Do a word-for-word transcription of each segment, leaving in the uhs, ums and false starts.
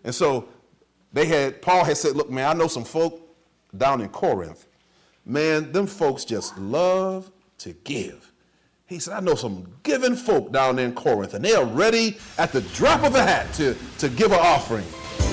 And so they had, Paul had said, look, man, I know some folk down in Corinth. Man, them folks just love to give. He said, I know some giving folk down there in Corinth, and they are ready at the drop of a hat to, to give an offering.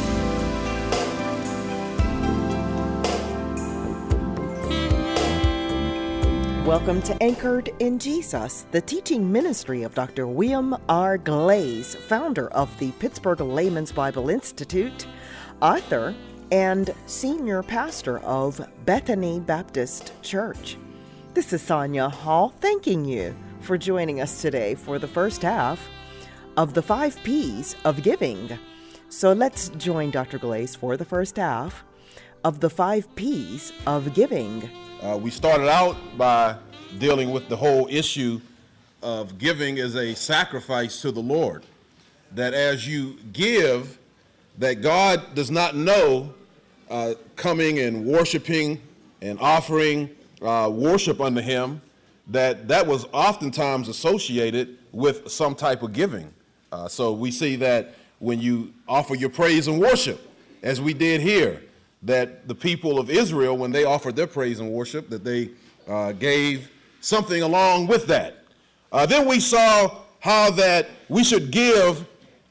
Welcome to Anchored in Jesus, the teaching ministry of Doctor William R. Glaze, founder of the Pittsburgh Layman's Bible Institute, author, and senior pastor of Bethany Baptist Church. This is Sonia Hall thanking you for joining us today for the first half of the five P's of giving. So let's join Doctor Glaze for the first half of the five P's of giving. Uh, we started out by dealing with the whole issue of giving as a sacrifice to the Lord. That as you give, that God does not know uh, coming and worshiping and offering uh, worship unto him, that that was oftentimes associated with some type of giving. Uh, so we see that when you offer your praise and worship, as we did here, that the people of Israel, when they offered their praise and worship, that they uh, gave something along with that. Uh, then we saw how that we should give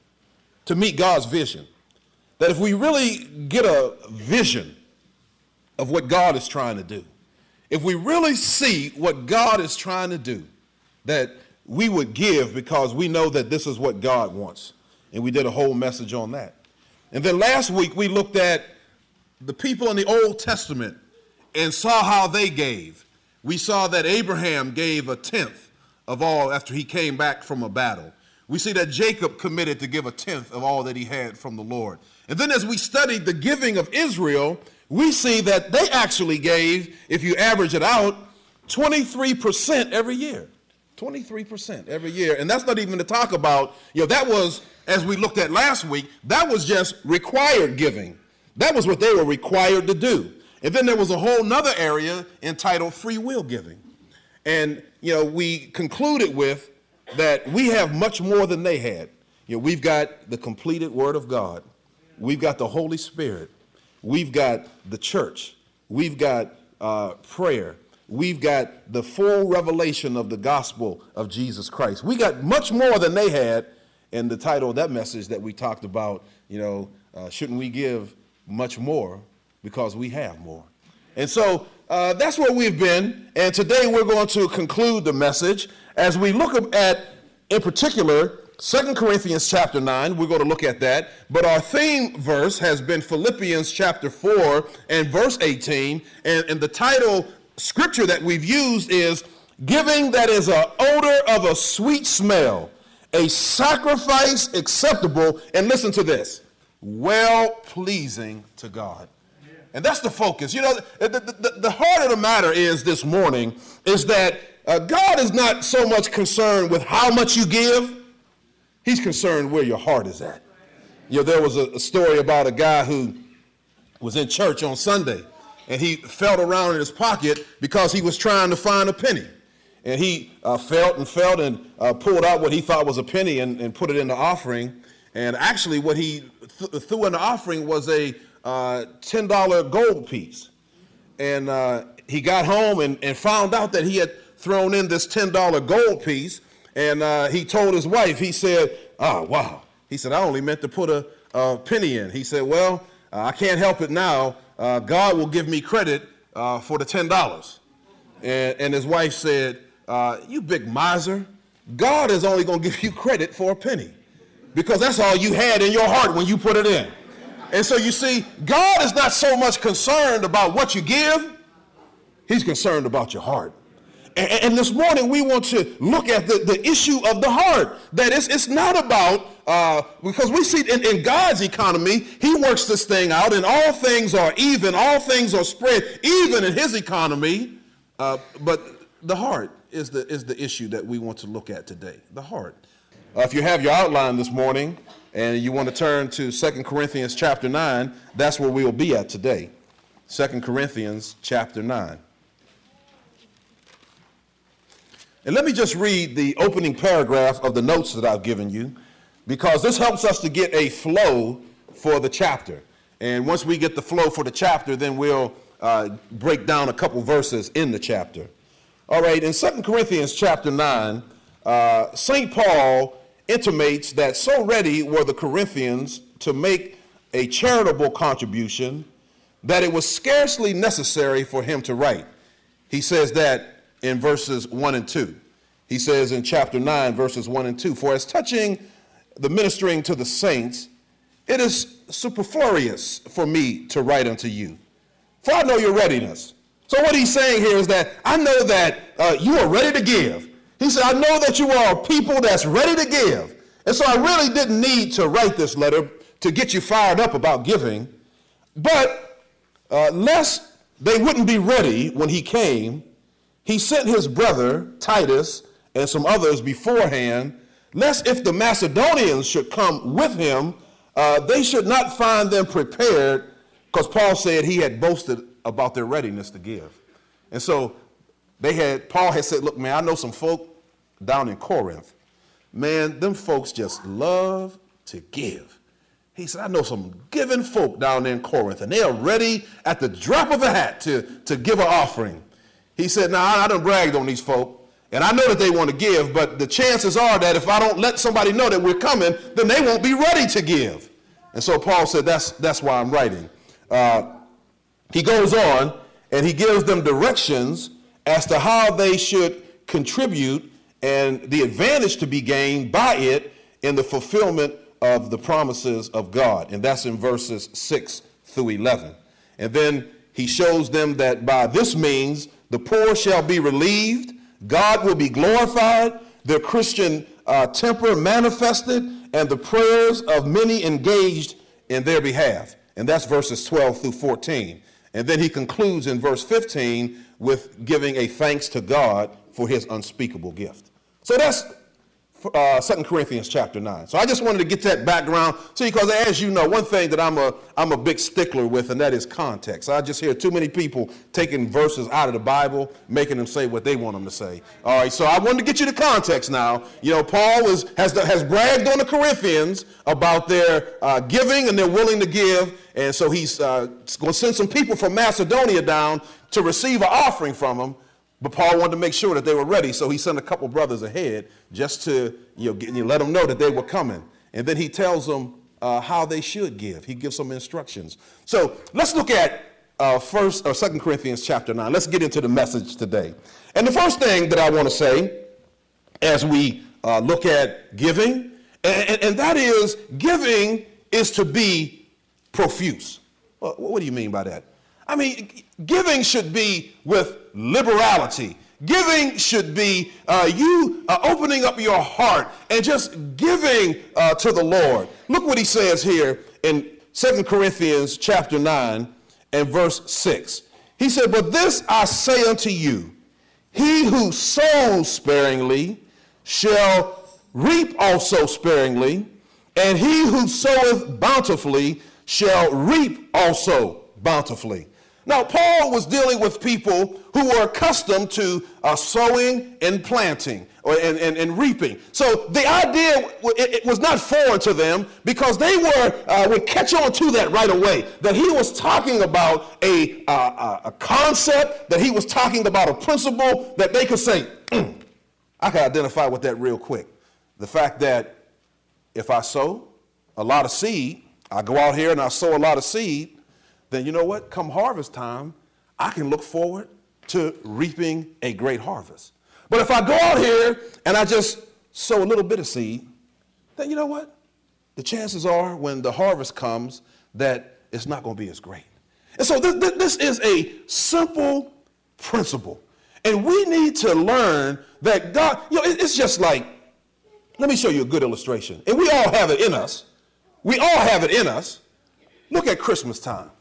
to meet God's vision. That if we really get a vision of what God is trying to do, if we really see what God is trying to do, that we would give because we know that this is what God wants. And we did a whole message on that. And then last week we looked at the people in the Old Testament and saw how they gave. We saw that Abraham gave a tenth of all after he came back from a battle. We see that Jacob committed to give a tenth of all that he had from the Lord. And then as we studied the giving of Israel, we see that they actually gave, if you average it out, twenty-three percent every year. twenty-three percent every year. And that's not even to talk about, you know, that was, as we looked at last week, that was just required giving. That was what they were required to do. And then there was a whole nother area entitled free will giving. And, you know, we concluded with that we have much more than they had. You know, we've got the completed Word of God. We've got the Holy Spirit. We've got the church. We've got uh, prayer. We've got the full revelation of the gospel of Jesus Christ. We got much more than they had. And the title of that message that we talked about, you know, uh, shouldn't we give much more because we have more. And so uh, that's where we've been. And today we're going to conclude the message as we look at, in particular, Second Corinthians chapter nine. We're going to look at that. But our theme verse has been Philippians chapter four and verse eighteen. And, and the title scripture that we've used is Giving That Is an Odor of a Sweet Smell, a Sacrifice Acceptable, and listen to this, well-pleasing to God. And that's the focus. You know, the, the, the heart of the matter is this morning is that uh, God is not so much concerned with how much you give. He's concerned where your heart is at. You know, there was a, a story about a guy who was in church on Sunday, and he felt around in his pocket because he was trying to find a penny. And he uh, felt and felt and uh, pulled out what he thought was a penny and, and put it in the offering. And actually what he th- threw in the offering was a uh, ten dollar gold piece. And uh, he got home and, and found out that he had thrown in this ten dollar gold piece. And uh, he told his wife, he said, oh, wow. He said, I only meant to put a, a penny in. He said, well, uh, I can't help it now. Uh, God will give me credit uh, for the ten dollars. And, and his wife said, uh, you big miser, God is only going to give you credit for a penny, because that's all you had in your heart when you put it in. And so you see, God is not so much concerned about what you give. He's concerned about your heart. And, and this morning we want to look at the, the issue of the heart. That it's, it's not about, uh, because we see in, in God's economy, he works this thing out and all things are even, all things are spread, even in his economy. Uh, but the heart is the, is the issue that we want to look at today, the heart. Uh, if you have your outline this morning and you want to turn to Second Corinthians chapter nine, that's where we will be at today. Second Corinthians chapter nine. And let me just read the opening paragraph of the notes that I've given you, because this helps us to get a flow for the chapter. And once we get the flow for the chapter, then we'll uh, break down a couple verses in the chapter. All right, in Second Corinthians chapter nine, uh, Saint Paul intimates that so ready were the Corinthians to make a charitable contribution that it was scarcely necessary for him to write. He says that in verses one and two. He says in chapter nine, verses one and two, for as touching the ministering to the saints, it is superfluous for me to write unto you, for I know your readiness. So what he's saying here is that I know that uh, you are ready to give. He said, I know that you are a people that's ready to give. And so I really didn't need to write this letter to get you fired up about giving. But uh, lest they wouldn't be ready when he came, he sent his brother Titus and some others beforehand, lest if the Macedonians should come with him, uh, they should not find them prepared, because Paul said he had boasted about their readiness to give. And so they had, Paul had said, look, man, I know some folk down in Corinth. Man, them folks just love to give. He said, I know some giving folk down there in Corinth, and they are ready at the drop of a hat to, to give an offering. He said, now, I, I done bragged on these folk, and I know that they want to give, but the chances are that if I don't let somebody know that we're coming, then they won't be ready to give. And so Paul said, that's, that's why I'm writing. Uh, he goes on, and he gives them directions as to how they should contribute and the advantage to be gained by it in the fulfillment of the promises of God. And that's in verses six through eleven. And then he shows them that by this means the poor shall be relieved, God will be glorified, their Christian uh, temper manifested, and the prayers of many engaged in their behalf. And that's verses twelve through fourteen. And then he concludes in verse fifteen with giving a thanks to God for his unspeakable gift. So that's uh, Second Corinthians chapter nine. So I just wanted to get that background. So because as you know, one thing that I'm a, I'm a big stickler with, and that is context. I just hear too many people taking verses out of the Bible, making them say what they want them to say. All right, so I wanted to get you the context now. You know, Paul was, has, has bragged on the Corinthians about their uh, giving, and they're willing to give. And so he's uh, going to send some people from Macedonia down to receive an offering from them. But Paul wanted to make sure that they were ready, so he sent a couple brothers ahead just to you know, get, you know, let them know that they were coming. And then he tells them uh, how they should give. He gives some instructions. So let's look at uh, first or Second Corinthians chapter nine. Let's get into the message today. And the first thing that I want to say as we uh, look at giving, and, and, and that is giving is to be profuse. Well, what do you mean by that? I mean, giving should be with liberality. Giving should be uh, you uh, opening up your heart and just giving uh, to the Lord. Look what he says here in Second Corinthians chapter nine and verse six. He said, but this I say unto you, he who sows sparingly shall reap also sparingly, and he who soweth bountifully shall reap also bountifully. Now, Paul was dealing with people who were accustomed to uh, sowing and planting or, and, and, and reaping. So the idea, it, it was not foreign to them because they were uh, would catch on to that right away, that he was talking about a, uh, a concept, that he was talking about a principle that they could say, mm, I can identify with that real quick. The fact that if I sow a lot of seed, I go out here and I sow a lot of seed, then you know what? Come harvest time, I can look forward to reaping a great harvest. But if I go out here and I just sow a little bit of seed, then you know what? The chances are when the harvest comes that it's not going to be as great. And so this, this is a simple principle. And we need to learn that God, you know, it's just like, let me show you a good illustration. And we all have it in us. We all have it in us. Look at Christmas time.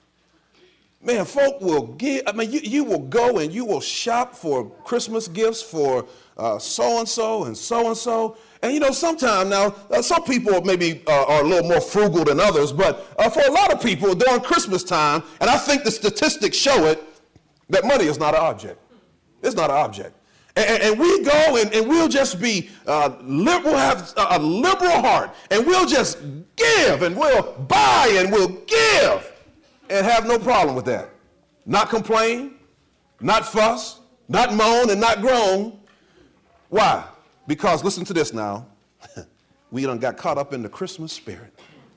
Man, folk will give, I mean, you, you will go and you will shop for Christmas gifts for uh, so-and-so and so-and-so. And, you know, sometimes now, uh, some people maybe uh, are a little more frugal than others, but uh, for a lot of people during Christmas time, and I think the statistics show it, that money is not an object. It's not an object. And, and we go and, and we'll just be, uh, li- we'll have a liberal heart, and we'll just give, and we'll buy, and we'll give, and have no problem with that. Not complain, not fuss, not moan, and not groan. Why? Because, listen to this now, we done got caught up in the Christmas spirit.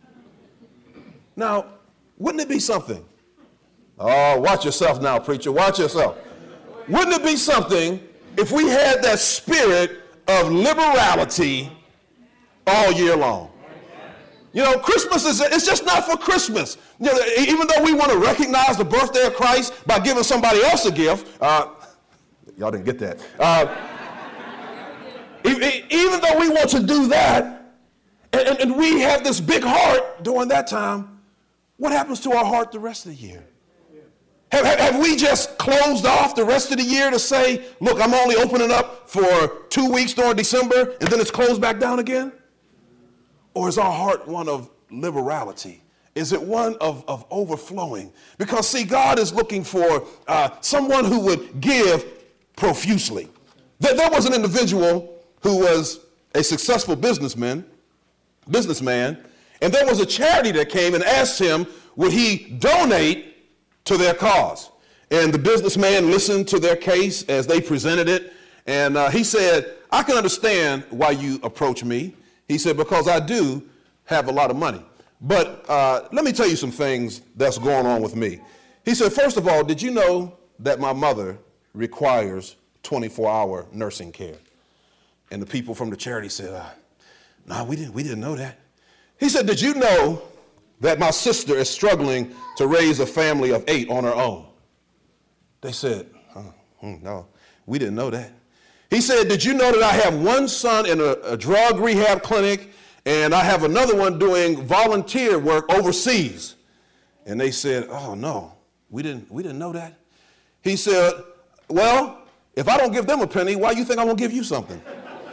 Now, wouldn't it be something? Oh, watch yourself now, preacher, watch yourself. Wouldn't it be something if we had that spirit of liberality all year long? You know, Christmas is, it's just not for Christmas. You know, even though we want to recognize the birthday of Christ by giving somebody else a gift, uh, y'all didn't get that. Uh, even though we want to do that, and, and we have this big heart during that time, what happens to our heart the rest of the year? Have, have we just closed off the rest of the year to say, look, I'm only opening up for two weeks during December, and then it's closed back down again? Or is our heart one of liberality? Is it one of, of overflowing? Because, see, God is looking for uh, someone who would give profusely. There, there was an individual who was a successful businessman, businessman, and there was a charity that came and asked him, would he donate to their cause? And the businessman listened to their case as they presented it, and uh, he said, I can understand why you approach me. He said, because I do have a lot of money. But uh, let me tell you some things that's going on with me. He said, first of all, did you know that my mother requires twenty-four hour nursing care? And the people from the charity said, uh, no, we didn't, we didn't know that. He said, did you know that my sister is struggling to raise a family of eight on her own? They said, oh, no, we didn't know that. He said, did you know that I have one son in a, a drug rehab clinic, and I have another one doing volunteer work overseas? And they said, oh, no, we didn't, we didn't know that. He said, well, if I don't give them a penny, why do you think I'm going to give you something?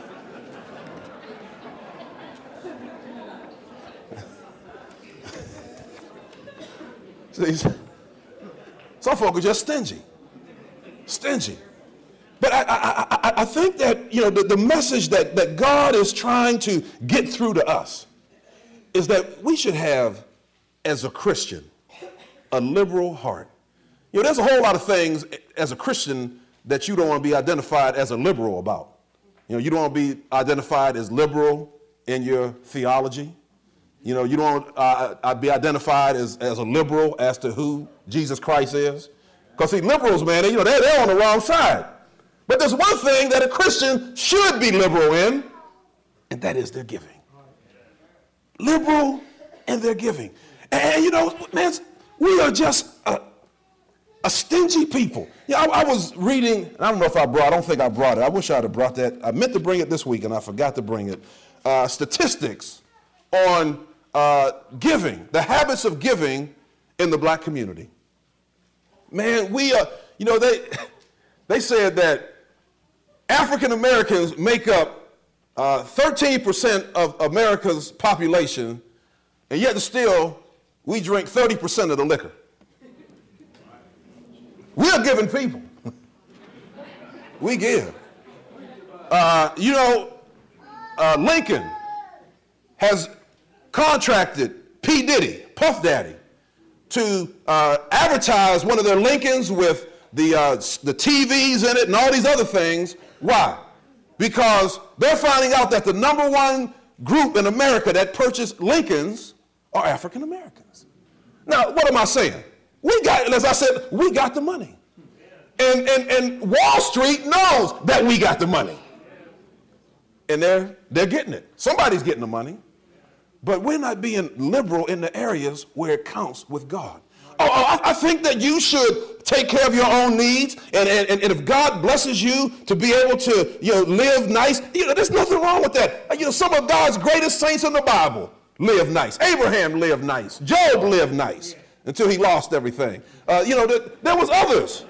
Some folk are just stingy, stingy. But I, I, I, I think that, you know, the, the message that, that God is trying to get through to us is that we should have, as a Christian, a liberal heart. You know, there's a whole lot of things as a Christian that you don't want to be identified as a liberal about. You know, you don't want to be identified as liberal in your theology. You know, you don't uh, be identified as, as a liberal as to who Jesus Christ is. Because, see, liberals, man, they, you know, they're, they're on the wrong side. But there's one thing that a Christian should be liberal in, and that is their giving. Liberal in their giving. And, and you know, man, we are just a, a stingy people. Yeah, I, I was reading, I don't know if I brought, I don't think I brought it. I wish I'd have brought that. I meant to bring it this week, and I forgot to bring it. Uh, statistics on uh, giving, the habits of giving in the black community. Man, we are, you know, they, they said that African Americans make up uh, thirteen percent of America's population, and yet still we drink thirty percent of the liquor. We're giving people. We give. Uh, you know, uh, Lincoln has contracted P. Diddy, Puff Daddy, to uh, advertise one of their Lincolns with the, uh, the T Vs in it and all these other things. Why? Because they're finding out that the number one group in America that purchased Lincolns are African Americans. Now, what am I saying? We got, as I said, we got the money. And, and, and Wall Street knows that we got the money. And they're, they're getting it. Somebody's getting the money. But we're not being liberal in the areas where it counts with God. Oh, I, I think that you should take care of your own needs, and, and, and if God blesses you to be able to, you know, live nice, you know, there's nothing wrong with that. You know, some of God's greatest saints in the Bible live nice. Abraham lived nice. Job lived nice until he lost everything. Uh, you know, there, there was others.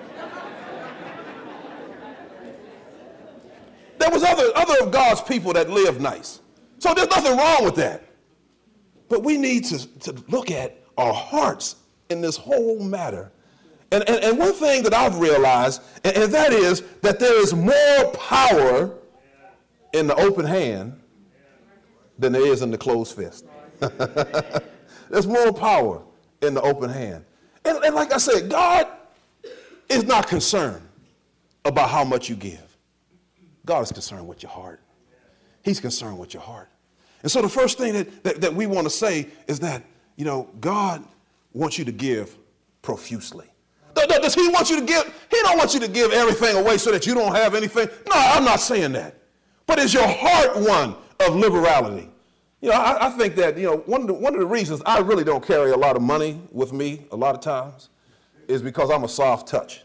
There was other, other of God's people that lived nice. So there's nothing wrong with that. But we need to, to look at our hearts in this whole matter And, and, and one thing that I've realized, and, and that is that there is more power in the open hand than there is in the closed fist. There's more power in the open hand. And, and like I said, God is not concerned about how much you give. God is concerned with your heart. He's concerned with your heart. And so the first thing that, that, that we want to say is that, you know, God wants you to give profusely. Does he want you to give? He don't want you to give everything away so that you don't have anything. No, I'm not saying that. But is your heart one of liberality? You know, I, I think that, you know, one of, the, one of the reasons I really don't carry a lot of money with me a lot of times is because I'm a soft touch.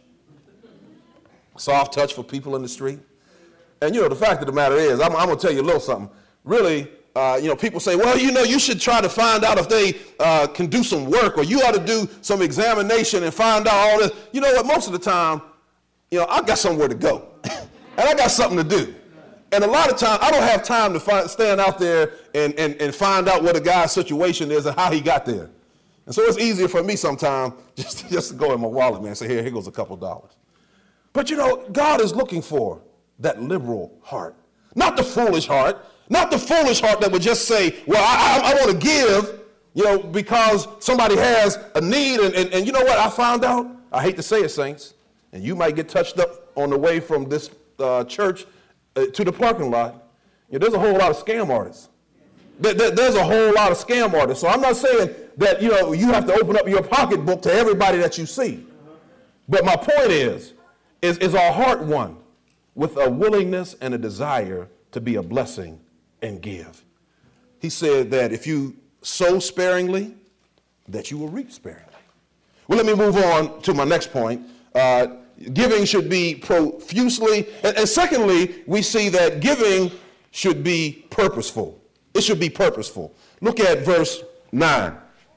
Soft touch for people in the street. And, you know, the fact of the matter is, I'm, I'm going to tell you a little something. Really, uh, you know, people say, well, you know, you should try to find out if they uh, can do some work, or you ought to do some examination and find out all this. You know what? Most of the time, you know, I got somewhere to go. And I got something to do. And a lot of times, I don't have time to find, stand out there and, and, and find out what a guy's situation is and how he got there. And so it's easier for me sometimes just, just to go in my wallet, man, and say, here, here goes a couple dollars. But, you know, God is looking for that liberal heart. Not the foolish heart. Not the foolish heart that would just say, well, I, I, I want to give, you know, because somebody has a need. And, and, and you know what I found out? I hate to say it, saints, and you might get touched up on the way from this uh, church uh, to the parking lot. You know, there's a whole lot of scam artists. There, there, there's a whole lot of scam artists. So I'm not saying that, you know, you have to open up your pocketbook to everybody that you see. But my point is, is, is our heart one with a willingness and a desire to be a blessing and give? He said that if you sow sparingly, that you will reap sparingly. Well, let me move on to my next point. Uh, giving should be profusely. And, and secondly, we see that giving should be purposeful. It should be purposeful. Look at verse nine.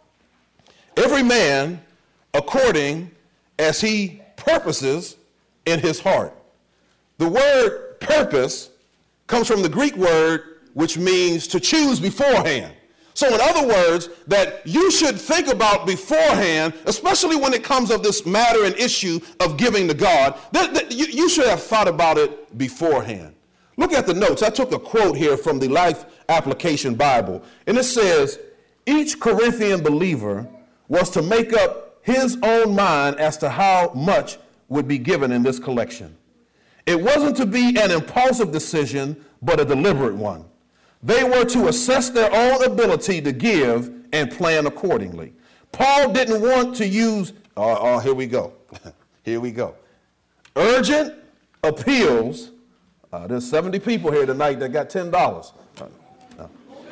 Every man according as he purposes in his heart. The word purpose comes from the Greek word which means to choose beforehand. So in other words, that you should think about beforehand, especially when it comes of this matter and issue of giving to God, that, that you, you should have thought about it beforehand. Look at the notes. I took a quote here from the Life Application Bible, and it says, each Corinthian believer was to make up his own mind as to how much would be given in this collection. It wasn't to be an impulsive decision, but a deliberate one. They were to assess their own ability to give and plan accordingly. Paul didn't want to use, oh, oh here we go. Here we go. Urgent appeals. Uh, there's seventy people here tonight that got ten dollars. Uh, uh.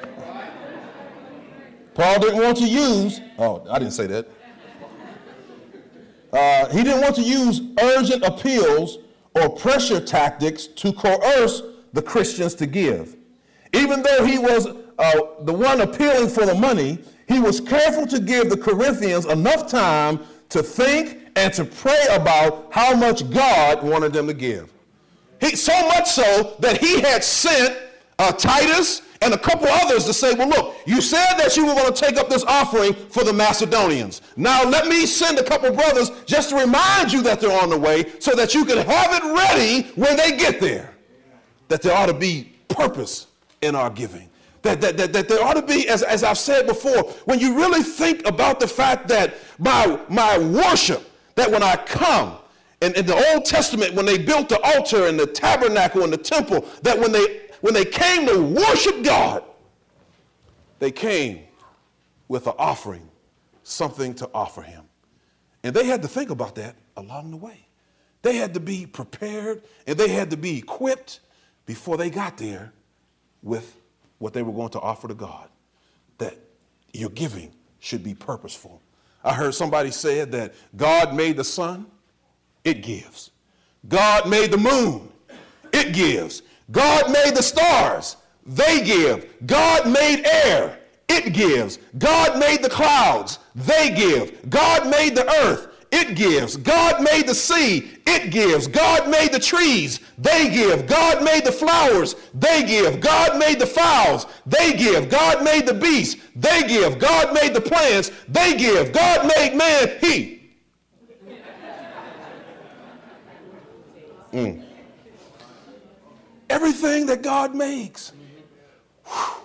Paul didn't want to use, oh, I didn't say that. Uh, he didn't want to use urgent appeals or pressure tactics to coerce the Christians to give. Even though he was uh, the one appealing for the money, he was careful to give the Corinthians enough time to think and to pray about how much God wanted them to give. He, so much so that he had sent uh, Titus and a couple others to say, well, look, you said that you were going to take up this offering for the Macedonians. Now let me send a couple brothers just to remind you that they're on the way so that you can have it ready when they get there. That there ought to be purpose in our giving. That, that, that, that there ought to be, as, as I've said before, when you really think about the fact that my, my worship, that when I come, in, in the Old Testament, when they built the altar and the tabernacle and the temple, that when they, when they came to worship God, they came with an offering, something to offer him. And they had to think about that along the way. They had to be prepared and they had to be equipped before they got there with what they were going to offer to God. That your giving should be purposeful. I heard somebody said that God made the sun, it gives. God made the moon, it gives. God made the stars, they give. God made air, it gives. God made the clouds, they give. God made the earth, it gives. God made the sea, it gives. God made the trees, they give. God made the flowers, they give. God made the fowls, they give. God made the beasts, they give. God made the plants, they give. God made man, he. Mm. Everything that God makes. Whew.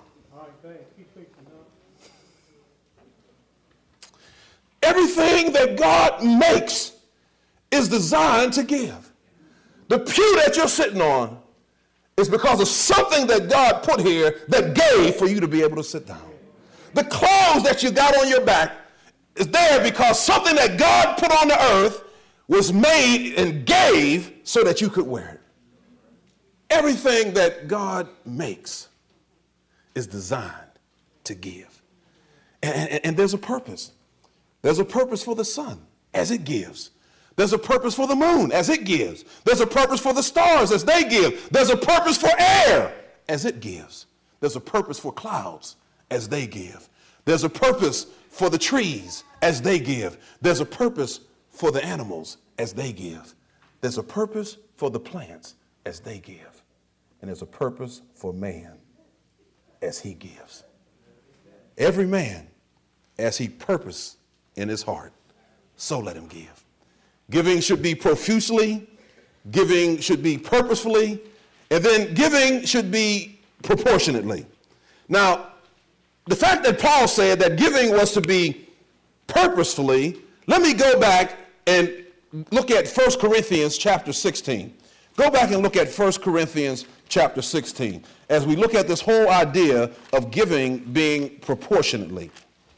Everything that God makes is designed to give. The pew that you're sitting on is because of something that God put here that gave for you to be able to sit down. The clothes that you got on your back is there because something that God put on the earth was made and gave so that you could wear it. Everything that God makes is designed to give. And, and, and there's a purpose. There's a purpose for the sun as it gives. There's a purpose for the moon as it gives. There's a purpose for the stars as they give. There's a purpose for air as it gives. There's a purpose for clouds as they give. There's a purpose for the trees as they give. There's a purpose for the animals as they give. There's a purpose for the plants as they give. And there's a purpose for man as he gives. Every man as he purpose in his heart, so let him give. Giving should be profusely, giving should be purposefully, and then giving should be proportionately. Now, the fact that Paul said that giving was to be purposefully, let me go back and look at First Corinthians chapter sixteen. Go back and look at First Corinthians chapter sixteen as we look at this whole idea of giving being proportionately.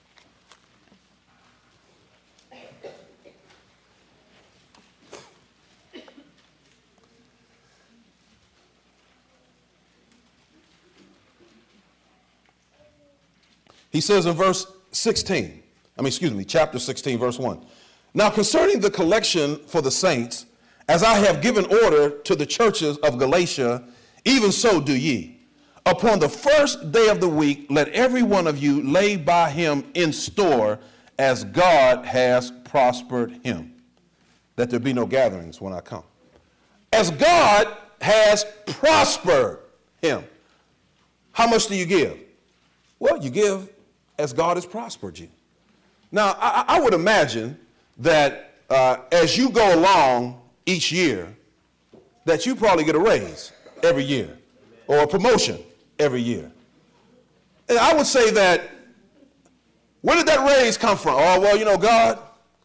He says in verse sixteen, I mean, excuse me, chapter sixteen, verse one. Now concerning the collection for the saints, as I have given order to the churches of Galatia, even so do ye. Upon the first day of the week, let every one of you lay by him in store as God has prospered him, that there be no gatherings when I come. As God has prospered him. How much do you give? Well, you give as God has prospered you. Now, I, I would imagine that uh, as you go along each year, that you probably get a raise every year or a promotion every year. And I would say that, where did that raise come from? Oh, well, you know, God,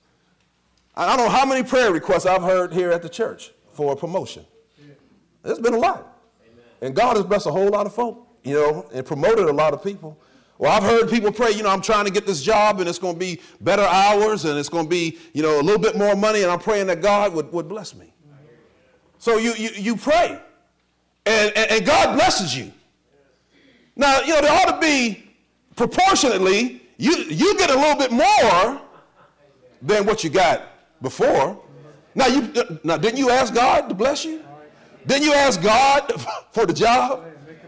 I don't know how many prayer requests I've heard here at the church for a promotion. There's been a lot. And God has blessed a whole lot of folk, you know, and promoted a lot of people. Well, I've heard people pray, you know, I'm trying to get this job and it's going to be better hours and it's going to be, you know, a little bit more money, and I'm praying that God would, would bless me. So you, you, you pray and, and, and God blesses you. Now, you know, there ought to be proportionately, you, you get a little bit more than what you got before. Now, you, now, didn't you ask God to bless you? Didn't you ask God for the job?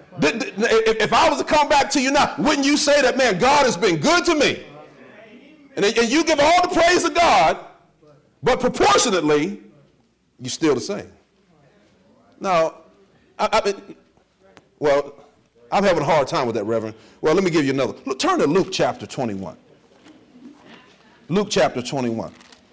If I was to come back to you now, wouldn't you say that, man, God has been good to me? And, and you give all the praise to God, but proportionately, you're still the same. Now, I, I, well, I'm having a hard time with that, Reverend. Well, let me give you another. Look, turn to Luke chapter twenty-one. Luke chapter twenty-one.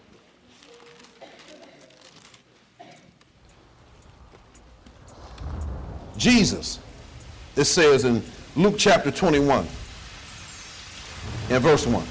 Jesus, it says in Luke chapter twenty-one and verse one.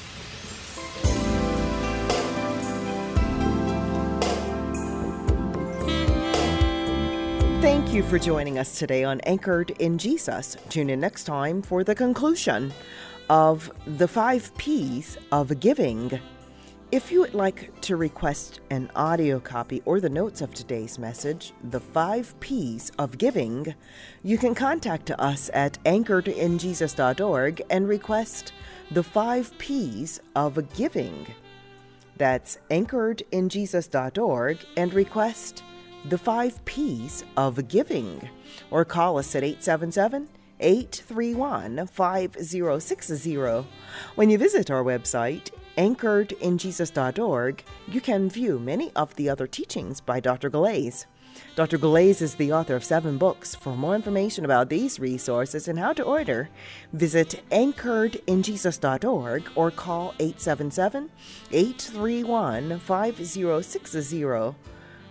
Thank you for joining us today on Anchored in Jesus. Tune in next time for the conclusion of the five P's of giving. If you would like to request an audio copy or the notes of today's message, The Five P's of Giving, you can contact us at anchored in jesus dot org and request The Five P's of Giving. That's anchored in jesus dot org and request The Five P's of Giving. Or call us at eight seven seven, eight three one, five zero six zero. When you visit our website, anchored in jesus dot org, you can view many of the other teachings by Doctor Galais. Doctor Galais is the author of seven books. For more information about these resources and how to order, visit anchored in jesus dot org or call eight seven seven, eight three one, five zero six zero.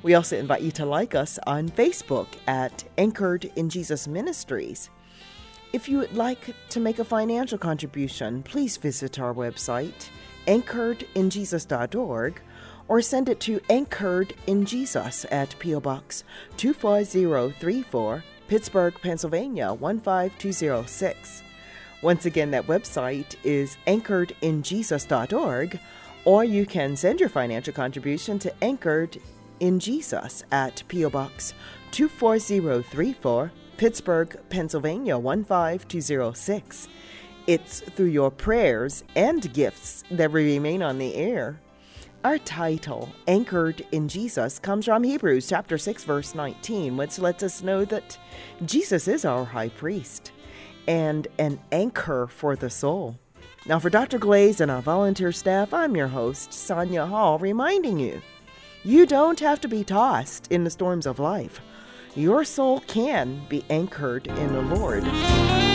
We also invite you to like us on Facebook at Anchored in Jesus Ministries. If you would like to make a financial contribution, please visit our website, anchored in jesus dot org, or send it to Anchored in Jesus at P O. Box two four zero three four, Pittsburgh, Pennsylvania one five two zero six. Once again, that website is anchored in jesus dot org, or you can send your financial contribution to Anchored in Jesus at P O. Box two four zero three four, Pittsburgh, Pennsylvania one five two zero six. It's through your prayers and gifts that we remain on the air. Our title, Anchored in Jesus, comes from Hebrews chapter six, verse nineteen, which lets us know that Jesus is our high priest and an anchor for the soul. Now, for Doctor Glaze and our volunteer staff, I'm your host, Sonia Hall, reminding you, you don't have to be tossed in the storms of life. Your soul can be anchored in the Lord.